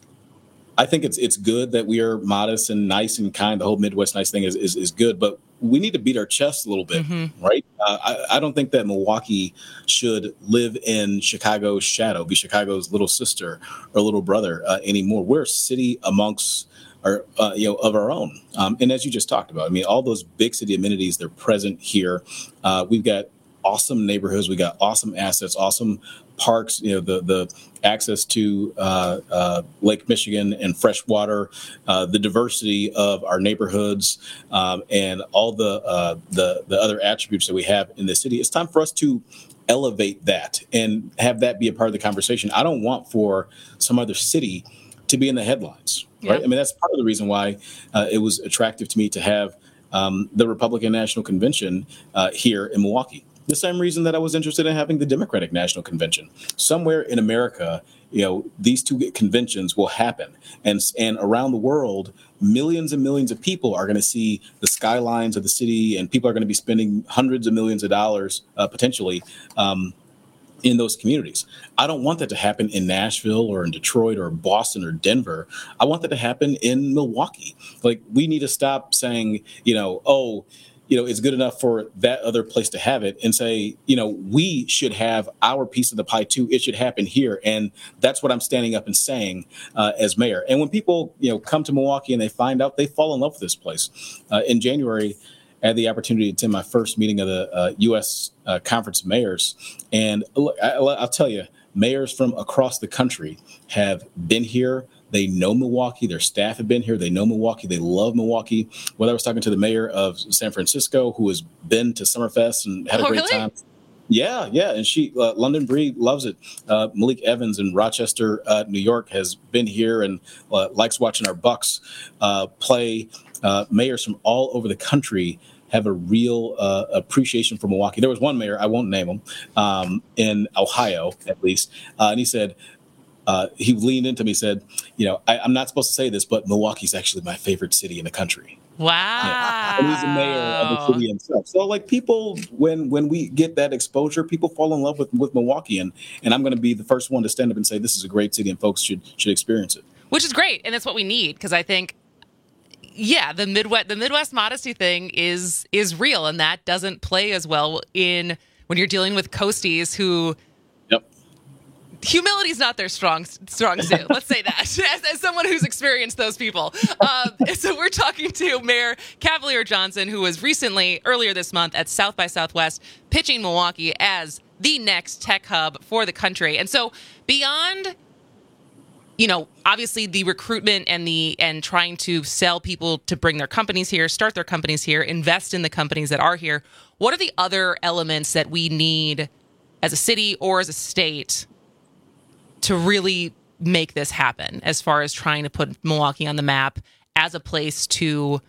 I think it's it's good that we are modest and nice and kind. The whole Midwest nice thing is is, is good, but we need to beat our chests a little bit, mm-hmm. right? Uh, I, I don't think that Milwaukee should live in Chicago's shadow, be Chicago's little sister or little brother uh, anymore. We're a city amongst Our, uh, you know, of our own. Um, and as you just talked about, I mean, all those big city amenities, they're present here. Uh, we've got awesome neighborhoods. We got awesome assets, awesome parks, you know, the the access to uh, uh, Lake Michigan and fresh water, uh, the diversity of our neighborhoods, um, and all the, uh, the the other attributes that we have in the city. It's time for us to elevate that and have that be a part of the conversation. I don't want for some other city to be in the headlines. Right. Yeah. I mean, that's part of the reason why uh, it was attractive to me to have um, the Republican National Convention uh, here in Milwaukee. The same reason that I was interested in having the Democratic National Convention. Somewhere in America, you know, these two conventions will happen. And, and around the world, millions and millions of people are going to see the skylines of the city, and people are going to be spending hundreds of millions of dollars uh, potentially um, in those communities. I don't want that to happen in Nashville or in Detroit or Boston or Denver. I want that to happen in Milwaukee. Like, we need to stop saying, you know, oh, you know, it's good enough for that other place to have it, and say, you know, we should have our piece of the pie too. It should happen here. And that's what I'm standing up and saying uh, as mayor. And when people, you know, come to Milwaukee and they find out, they fall in love with this place. Uh, in January, I had the opportunity to attend my first meeting of the uh, U S Uh, Conference of Mayors. And look, I, I'll tell you, mayors from across the country have been here. They know Milwaukee. Their staff have been here. They know Milwaukee. They love Milwaukee. Whether I was talking to the mayor of San Francisco, who has been to Summerfest and had a oh, great really? time. Yeah, yeah. And she, uh, London Bree loves it. Uh, Malik Evans in Rochester, uh, New York, has been here and uh, likes watching our Bucks uh, play. Uh, mayors from all over the country have a real uh, appreciation for Milwaukee. There was one mayor, I won't name him, um, in Ohio, at least. Uh, and he said, uh, he leaned into me and said, you know, I, I'm not supposed to say this, but Milwaukee's actually my favorite city in the country. Wow. Yeah. And he's the mayor of the city himself. So, like, people, when when we get that exposure, people fall in love with, with Milwaukee. And, and I'm going to be the first one to stand up and say, this is a great city and folks should should experience it. Which is great. And that's what we need, because I think, yeah, the Midwest the Midwest modesty thing is is real, and that doesn't play as well in when you're dealing with coasties who yep. humility is not their strong strong suit. Let's say that as, as someone who's experienced those people. Um, so we're talking to Mayor Cavalier Johnson, who was recently earlier this month at South by Southwest pitching Milwaukee as the next tech hub for the country. And so beyond, you know, obviously the recruitment and the and trying to sell people to bring their companies here, start their companies here, invest in the companies that are here, what are the other elements that we need as a city or as a state to really make this happen, as far as trying to put Milwaukee on the map as a place to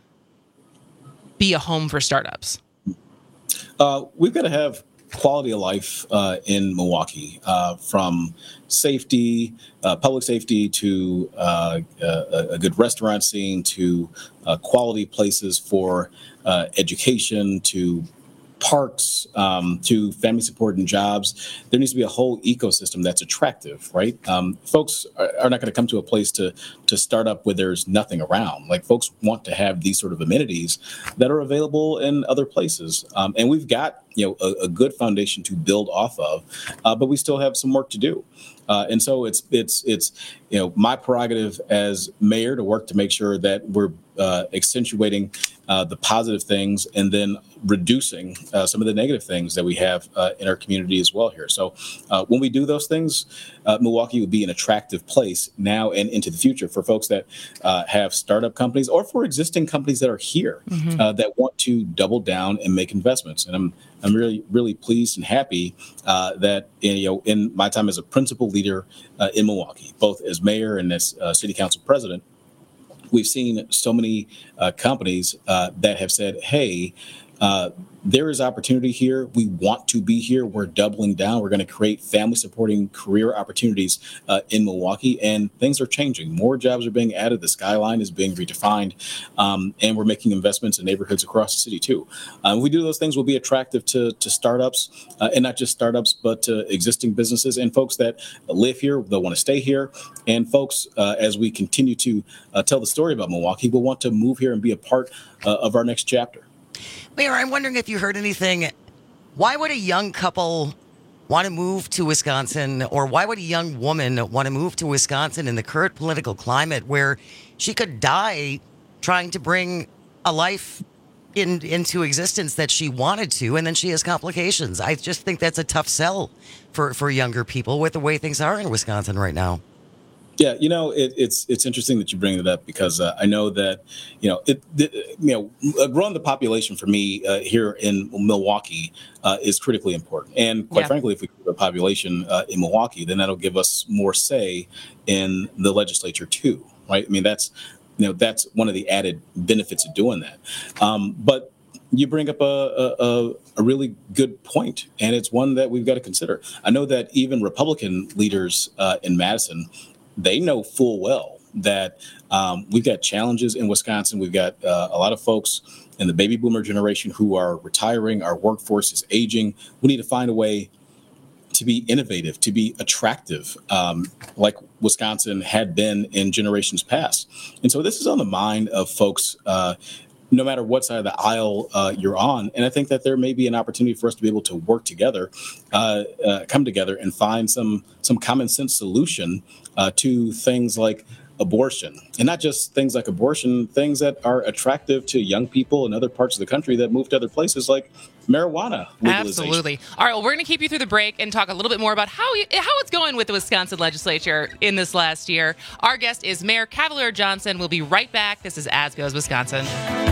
be a home for startups? Uh, we've got to have quality of life uh, in Milwaukee, uh, from safety, uh, public safety, to uh, a, a good restaurant scene, to uh, quality places for uh, education, to parks um, to family support and jobs, there needs to be a whole ecosystem that's attractive, right? Um, folks are, are not going to come to a place to to start up where there's nothing around. Like, folks want to have these sort of amenities that are available in other places. Um, and we've got, you know, a, a good foundation to build off of, uh, but we still have some work to do. Uh, and so it's it's it's you know my prerogative as mayor to work to make sure that we're uh, accentuating uh, the positive things and then reducing uh, some of the negative things that we have uh, in our community as well here. So uh, when we do those things, uh, Milwaukee would be an attractive place now and into the future for folks that uh, have startup companies or for existing companies that are here mm-hmm. uh, that want to double down and make investments. And I'm I'm really really pleased and happy uh, that you know in my time as a principal leader uh, in Milwaukee, both as mayor and as uh, city council president, we've seen so many uh, companies uh, that have said, hey, uh, there is opportunity here. We want to be here. We're doubling down. We're going to create family supporting career opportunities uh, in Milwaukee, and things are changing. More jobs are being added. The skyline is being redefined, um, and we're making investments in neighborhoods across the city too. Um, we do those things, we'll be attractive to, to startups, uh, and not just startups, but to existing businesses and folks that live here, they'll want to stay here. And folks, uh, as we continue to uh, tell the story about Milwaukee, will want to move here and be a part uh, of our next chapter. Mayor, I'm wondering if you heard anything. Why would a young couple want to move to Wisconsin, or why would a young woman want to move to Wisconsin in the current political climate where she could die trying to bring a life in, into existence that she wanted to, and then she has complications? I just think that's a tough sell for, for younger people with the way things are in Wisconsin right now. Yeah, you know, it, it's it's interesting that you bring it up because uh, I know that, you know, it, it you know, growing the population for me uh, here in Milwaukee uh, is critically important. And quite yeah. frankly, if we grow the population uh, in Milwaukee, then that'll give us more say in the legislature too, right? I mean, that's, you know, that's one of the added benefits of doing that. Um, but you bring up a, a, a really good point, and it's one that we've got to consider. I know that even Republican leaders uh, in Madison, they know full well that um, we've got challenges in Wisconsin. We've got uh, a lot of folks in the baby boomer generation who are retiring. Our workforce is aging. We need to find a way to be innovative, to be attractive, um, like Wisconsin had been in generations past. And so this is on the mind of folks, uh, no matter what side of the aisle uh, you're on. And I think that there may be an opportunity for us to be able to work together, uh, uh, come together and find some some common sense solution uh, to things like abortion. And not just things like abortion, things that are attractive to young people in other parts of the country that move to other places, like marijuana legalization. Absolutely. All right, well, we're going to keep you through the break and talk a little bit more about how you, how it's going with the Wisconsin legislature in this last year. Our guest is Mayor Cavalier Johnson. We'll be right back. This is As Goes Wisconsin.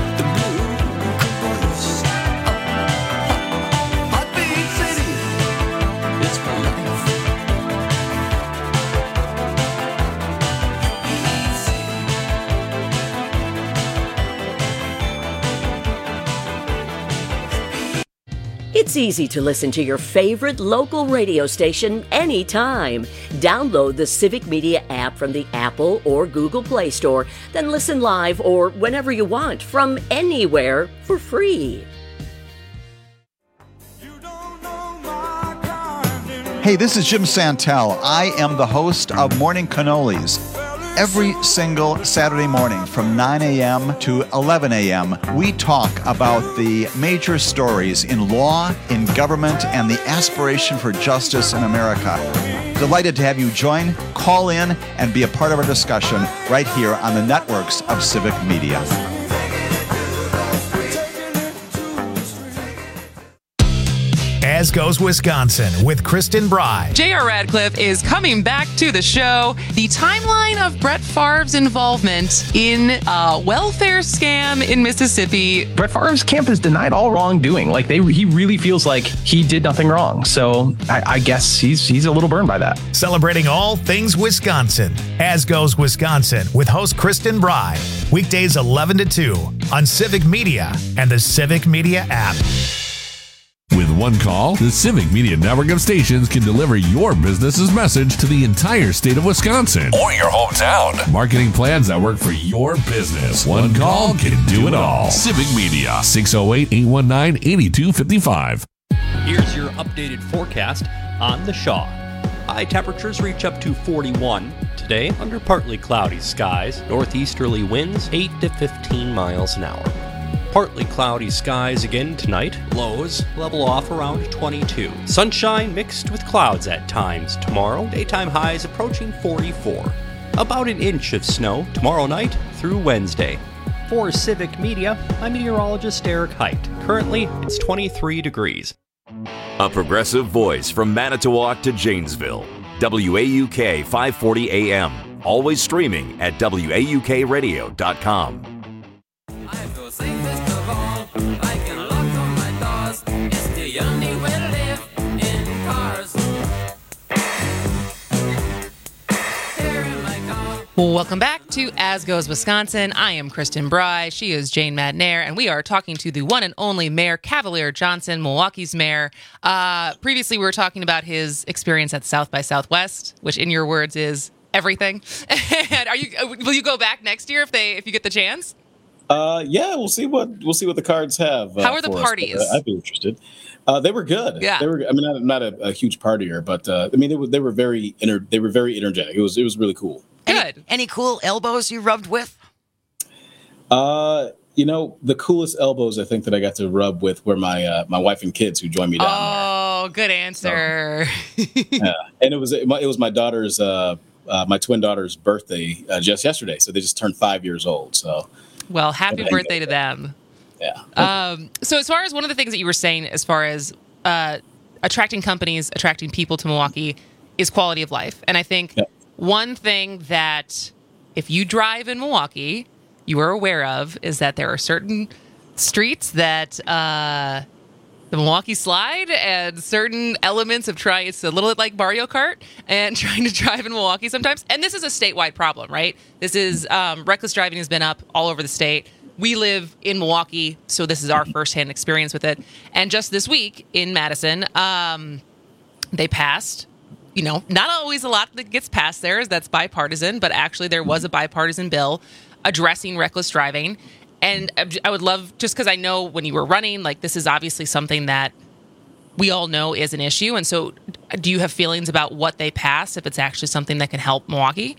It's easy to listen to your favorite local radio station anytime. Download the Civic Media app from the Apple or Google Play Store, then listen live or whenever you want from anywhere for free. Hey, this is Jim Santel. I am the host of Morning Cannolis. Every single Saturday morning from nine a.m. to eleven a.m., we talk about the major stories in law, in government, and the aspiration for justice in America. Delighted to have you join, call in, and be a part of our discussion right here on the networks of Civic Media. As Goes Wisconsin with Kristen Bry. J R. Radcliffe is coming back to the show. The timeline of Brett Favre's involvement in a welfare scam in Mississippi. Brett Favre's camp has denied all wrongdoing. Like they, he really feels like he did nothing wrong. So I, I guess he's he's a little burned by that. Celebrating all things Wisconsin. As Goes Wisconsin with host Kristen Bry. Weekdays eleven to two on Civic Media and the Civic Media app. With one call, the Civic Media Network of stations can deliver your business's message to the entire state of Wisconsin Or your hometown. Marketing plans that work for your business. One call can do it all. Civic Media, six oh eight, eight one nine, eight two five five. Here's your updated forecast on the Shaw. High temperatures reach up to forty-one. Today, under partly cloudy skies, northeasterly winds eight to fifteen miles an hour. Partly cloudy skies again tonight. Lows level off around twenty-two. Sunshine mixed with clouds at times tomorrow. Daytime highs approaching forty-four. About an inch of snow tomorrow night through Wednesday. For Civic Media, I'm meteorologist Eric Height. Currently, it's twenty-three degrees. A progressive voice from Manitowoc to Janesville. W A U K five forty A M. Always streaming at W A U K radio dot com. Welcome back to As Goes Wisconsin. I am Kristen Bry. She is Jane Madnair, and we are talking to the one and only Mayor Cavalier Johnson, Milwaukee's mayor. Uh, previously, we were talking about his experience at South by Southwest, which, in your words, is everything. And are you? Will you go back next year if they if you get the chance? Uh, yeah, we'll see what we'll see what the Cards have. Uh, How are the for parties? Us, but, uh, I'd be interested. Uh, they were good. Yeah, they were. I mean, not, not a, a huge partier, but uh, I mean, they were they were very inter, they were very energetic. It was it was really cool. Good. Any, any cool elbows you rubbed with? Uh, you know, the coolest elbows I think that I got to rub with were my uh, my wife and kids who joined me down oh, there. Good answer. So, yeah, and it was it was my daughter's uh, uh, my twin daughter's birthday uh, just yesterday, so they just turned five years old. So, well, happy birthday to them. Yeah. Um, so, as far as one of the things that you were saying, as far as uh, attracting companies, attracting people to Milwaukee, is quality of life, and I think. Yep. One thing that if you drive in Milwaukee, you are aware of is that there are certain streets that uh, the Milwaukee Slide and certain elements of trying, it's a little bit like Mario Kart and trying to drive in Milwaukee sometimes. And this is a statewide problem, right? This is um, reckless driving has been up all over the state. We live in Milwaukee, so this is our firsthand experience with it. And just this week in Madison, um, they passed. You know, not always a lot that gets passed there that's bipartisan, but actually there was a bipartisan bill addressing reckless driving. And I would love, just because I know when you were running, like this is obviously something that we all know is an issue. And so do you have feelings about what they passed, if it's actually something that can help Milwaukee?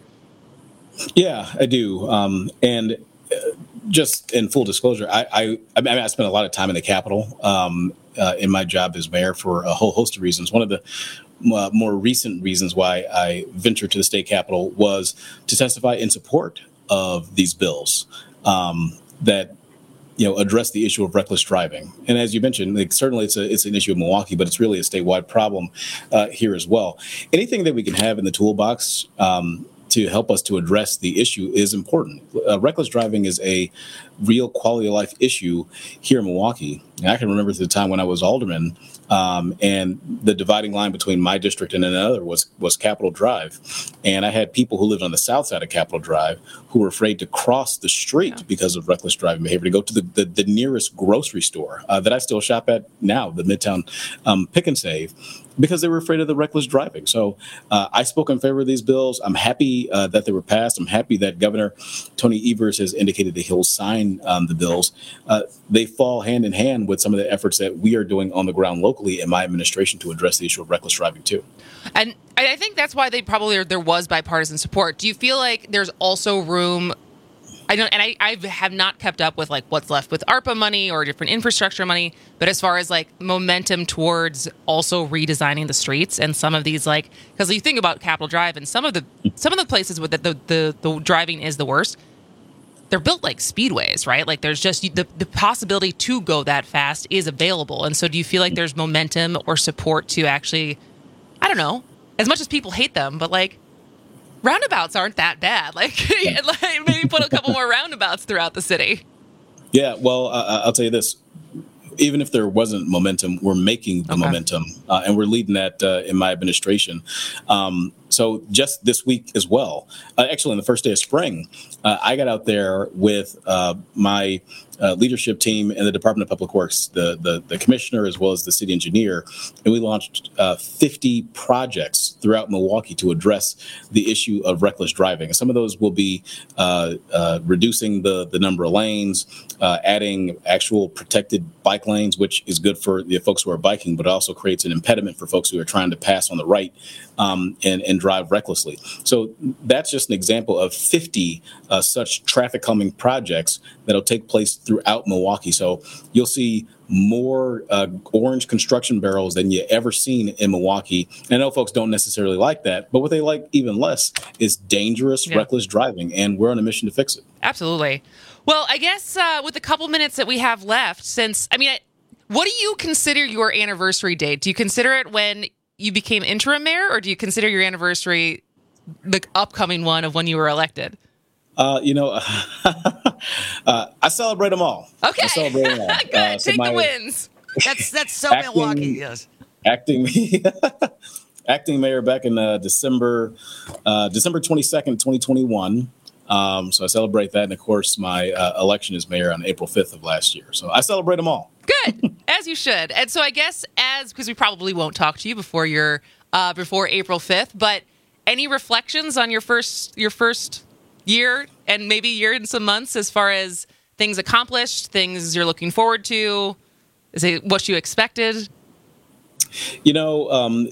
Yeah, I do. Um, and uh, just in full disclosure, I, I, I mean, I spent a lot of time in the Capitol um, uh, in my job as mayor for a whole host of reasons. One of the Uh, more recent reasons why I ventured to the state capitol was to testify in support of these bills um, that, you know, address the issue of reckless driving. And as you mentioned, like, certainly it's a, it's an issue of Milwaukee, but it's really a statewide problem uh, here as well. Anything that we can have in the toolbox um, to help us to address the issue is important. Uh, reckless driving is a real quality of life issue here in Milwaukee. And I can remember the time when I was alderman, um, and the dividing line between my district and another was was Capitol Drive. And I had people who lived on the south side of Capitol Drive who were afraid to cross the street yeah. because of reckless driving behavior, to go to the, the, the nearest grocery store uh, that I still shop at now, the Midtown um, Pick and Save, because they were afraid of the reckless driving. So uh, I spoke in favor of these bills. I'm happy uh, that they were passed. I'm happy that Governor Tony Evers has indicated that he'll sign um, the bills. Uh, they fall hand in hand with some of the efforts that we are doing on the ground locally in my administration to address the issue of reckless driving too. And I think that's why they probably there was bipartisan support. Do you feel like there's also room? I don't, and I, I have not kept up with like what's left with ARPA money or different infrastructure money, but as far as like momentum towards also redesigning the streets and some of these, like, because you think about Capitol Drive and some of the some of the places with the the, the the driving is the worst, they're built like speedways, right? Like there's just the the possibility to go that fast is available. And so do you feel like there's momentum or support to actually, I don't know, as much as people hate them, but like roundabouts aren't that bad. Like, like maybe put a couple more roundabouts throughout the city. Yeah, well, uh, I'll tell you this. Even if there wasn't momentum, we're making the okay. momentum, uh, and we're leading that uh, in my administration. Um, so so just this week as well, uh, actually on the first day of spring, uh, I got out there with uh, my uh, leadership team in the Department of Public Works, the, the the commissioner as well as the city engineer, and we launched uh, fifty projects throughout Milwaukee to address the issue of reckless driving. And some of those will be uh, uh, reducing the the number of lanes, uh, adding actual protected bike lanes, which is good for the folks who are biking, but also creates an impediment for folks who are trying to pass on the right um, and, and drive recklessly. So that's just an example of fifty uh, such traffic calming projects that'll take place throughout Milwaukee. So you'll see more uh, orange construction barrels than you ever seen in Milwaukee. And I know folks don't necessarily like that, but what they like even less is dangerous, yeah. reckless driving, and we're on a mission to fix it. Absolutely. Well, I guess uh, with the couple minutes that we have left, since, I mean, I, what do you consider your anniversary date? Do you consider it when you became interim mayor, or do you consider your anniversary the upcoming one of when you were elected? Uh, you know, uh, I celebrate them all. Okay. I celebrate them all. Good. Uh, so Take my, the wins. That's that's so acting, Milwaukee, yes. Acting acting mayor back in uh, December, uh, December twenty-second, twenty twenty-one. Um, so I celebrate that. And of course, my uh, election as mayor on April fifth of last year. So I celebrate them all. Good, as you should. And so I guess as, because we probably won't talk to you before your, uh, before April fifth, but any reflections on your first, your first year and maybe year and some months as far as things accomplished, things you're looking forward to? Is it what you expected? You know, um,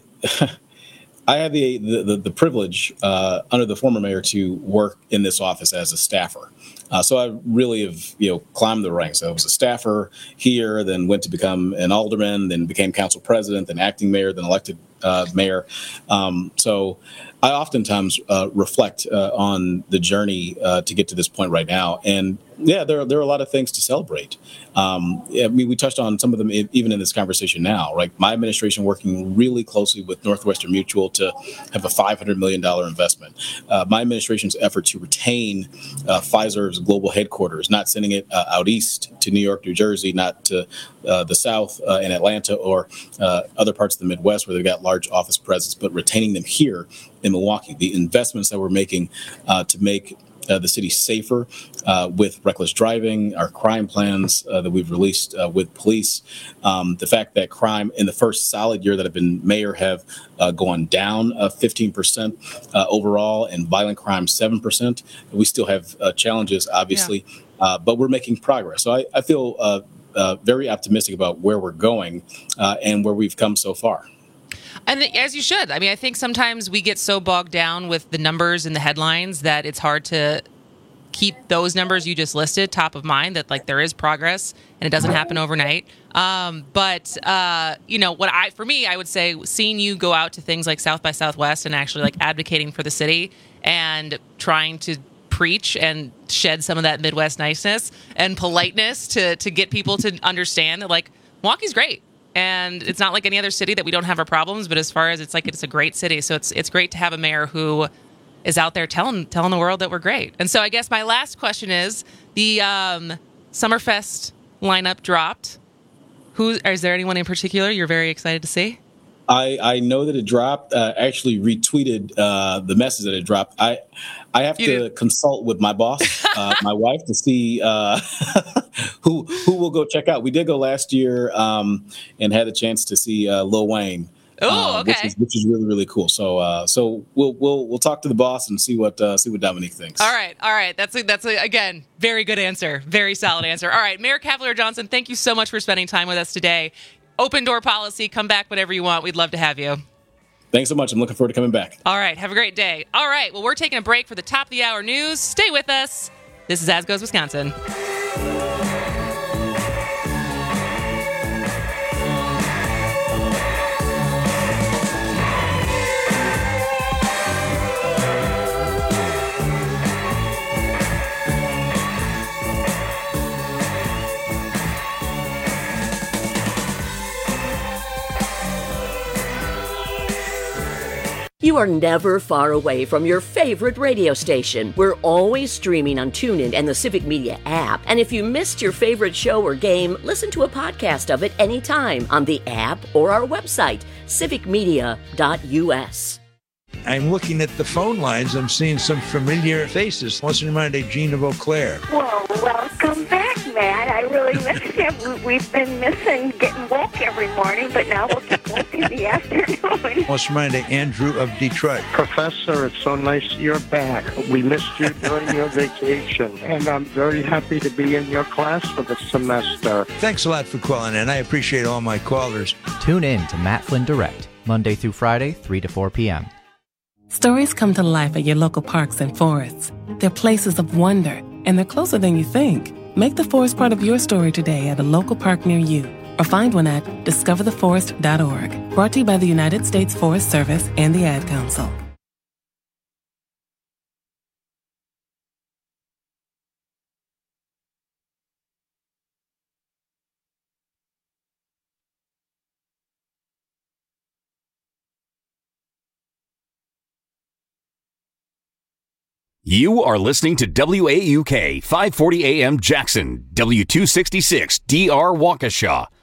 I had the the, the, the privilege uh, under the former mayor to work in this office as a staffer. Uh, so I really have, you know, climbed the ranks. I was a staffer here, then went to become an alderman, then became council president, then acting mayor, then elected uh, mayor. Um, so I oftentimes uh, reflect uh, on the journey uh, to get to this point right now. And yeah, there, there are a lot of things to celebrate. Um, I mean, we touched on some of them even in this conversation now, right? My administration working really closely with Northwestern Mutual to have a five hundred million dollars investment. Uh, my administration's effort to retain uh, Pfizer's global headquarters, not sending it uh, out east to New York, New Jersey, not to uh, the South uh, in Atlanta or uh, other parts of the Midwest where they've got large office presence, but retaining them here in Milwaukee. The investments that we're making uh, to make Uh, the city safer uh, with reckless driving, our crime plans uh, that we've released uh, with police, um, the fact that crime in the first solid year that I've been mayor have uh, gone down uh, fifteen percent uh, overall, and violent crime seven percent. We still have uh, challenges, obviously, yeah. uh, but we're making progress. So I, I feel uh, uh, very optimistic about where we're going uh, and where we've come so far. And as you should. I mean, I think sometimes we get so bogged down with the numbers and the headlines that it's hard to keep those numbers you just listed top of mind, that like there is progress and it doesn't happen overnight. Um, but, uh, you know, what I, for me, I would say seeing you go out to things like South by Southwest and actually like advocating for the city and trying to preach and shed some of that Midwest niceness and politeness to, to get people to understand that like Milwaukee's great. And it's not like any other city that we don't have our problems, but as far as it's like it's a great city. So it's it's great to have a mayor who is out there telling telling the world that we're great. And so I guess my last question is the um, Summerfest lineup dropped. Who is there anyone in particular you're very excited to see? I, I know that it dropped. Uh, actually retweeted uh, the message that it dropped. I I have you to do. consult with my boss, uh, my wife, to see uh, who who will go check out. We did go last year um, and had a chance to see uh, Lil Wayne. Oh, uh, okay. Which is, which is really really cool. So uh, so we'll we'll we'll talk to the boss and see what uh, see what Dominique thinks. All right, all right. That's a, that's a, again very good answer, very solid answer. All right, Mayor Cavalier Johnson, thank you so much for spending time with us today. Open door policy. Come back whenever you want. We'd love to have you. Thanks so much. I'm looking forward to coming back. All right. Have a great day. All right. Well, we're taking a break for the top of the hour news. Stay with us. This is As Goes Wisconsin. You are never far away from your favorite radio station. We're always streaming on TuneIn and the Civic Media app. And if you missed your favorite show or game, listen to a podcast of it anytime on the app or our website, civic media dot u s. I'm looking at the phone lines. I'm seeing some familiar faces. What's reminded of Gene of Eau Claire? Well, welcome back, Matt. I really miss you. We've been missing getting woke every morning, but now we'll get woke in the afternoon. What's reminded of Andrew of Detroit? Professor, it's so nice you're back. We missed you during your vacation, and I'm very happy to be in your class for the semester. Thanks a lot for calling in. I appreciate all my callers. Tune in to Matt Flynn Direct, Monday through Friday, three to four p.m. Stories come to life at your local parks and forests. They're places of wonder, and they're closer than you think. Make the forest part of your story today at a local park near you, or find one at discover the forest dot org. Brought to you by the United States Forest Service and the Ad Council. You are listening to W A U K five forty A M Jackson, W two sixty-six D R Waukesha,